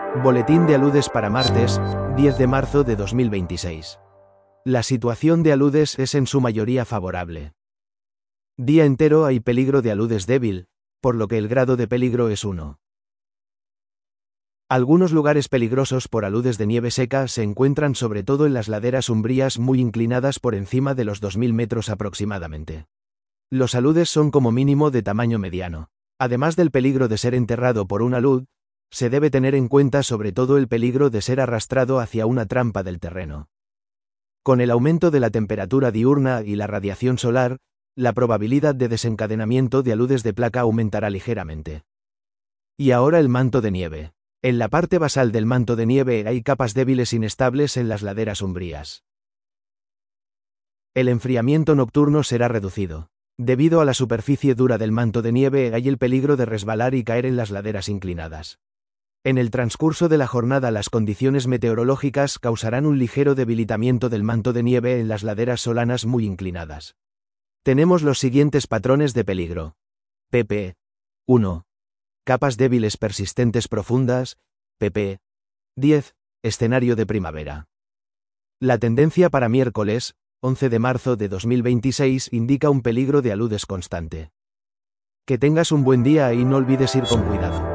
Boletín de aludes para martes, 10 de marzo de 2026. La situación de aludes es en su mayoría favorable. Día entero hay peligro de aludes débil, por lo que el grado de peligro es 1. Algunos lugares peligrosos por aludes de nieve seca se encuentran sobre todo en las laderas umbrías muy inclinadas por encima de los 2000 metros aproximadamente. Los aludes son como mínimo de tamaño mediano. Además del peligro de ser enterrado por un alud, se debe tener en cuenta sobre todo el peligro de ser arrastrado hacia una trampa del terreno. Con el aumento de la temperatura diurna y la radiación solar, la probabilidad de desencadenamiento de aludes de placa aumentará ligeramente. Y ahora el manto de nieve. En la parte basal del manto de nieve hay capas débiles inestables en las laderas umbrías. El enfriamiento nocturno será reducido. Debido a la superficie dura del manto de nieve hay el peligro de resbalar y caer en las laderas inclinadas. En el transcurso de la jornada las condiciones meteorológicas causarán un ligero debilitamiento del manto de nieve en las laderas solanas muy inclinadas. Tenemos los siguientes patrones de peligro. pp. 1. Capas débiles persistentes profundas. pp. 10. Escenario de primavera. La tendencia para miércoles, 11 de marzo de 2026 indica un peligro de aludes constante. Que tengas un buen día y no olvides ir con cuidado.